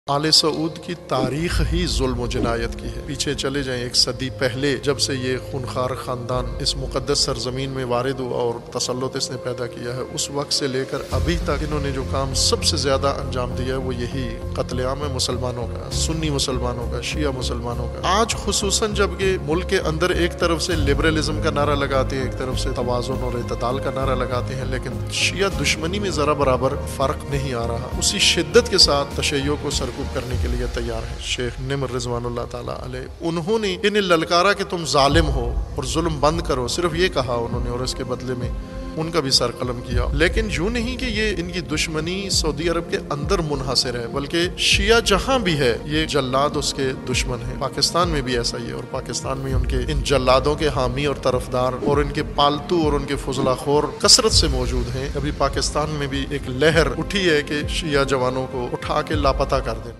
آل سعود کی تاریخ ہی ظلم و جنایت کی ہے۔ پیچھے چلے جائیں 1 صدی پہلے، جب سے یہ خونخوار خاندان اس مقدس سرزمین میں وارد ہوا اور تسلط اس نے پیدا کیا ہے، اس وقت سے لے کر ابھی تک انہوں نے جو کام سب سے زیادہ انجام دیا ہے وہ یہی قتل عام ہے مسلمانوں کا، سنی مسلمانوں کا، شیعہ مسلمانوں کا۔ آج خصوصاً جب کہ ملک کے اندر ایک طرف سے لبرلزم کا نعرہ لگاتے ہیں، ایک طرف سے توازن اور اعتدال کا نعرہ لگاتے ہیں، لیکن شیعہ دشمنی میں ذرا برابر فرق نہیں آ رہا، اسی شدت کے ساتھ تشیع کو سرکوب کرنے کے لیے تیار ہے۔ شیخ نمر رضوان اللہ تعالیٰ علیہ، انہوں نے انہیں للکارا کہ تم ظالم ہو اور ظلم بند کرو، صرف یہ کہا انہوں نے، اور اس کے بدلے میں ان کا بھی سر قلم کیا۔ لیکن یوں نہیں کہ یہ ان کی دشمنی سعودی عرب کے اندر منحصر ہے، بلکہ شیعہ جہاں بھی ہے یہ جلاد اس کے دشمن ہیں۔ پاکستان میں بھی ایسا ہی ہے، اور پاکستان میں ان کے ان جلادوں کے حامی اور طرفدار اور ان کے پالتو اور ان کے فضلہ خور کثرت سے موجود ہیں۔ ابھی پاکستان میں بھی ایک لہر اٹھی ہے کہ شیعہ جوانوں کو اٹھا کے لاپتہ کر دیں۔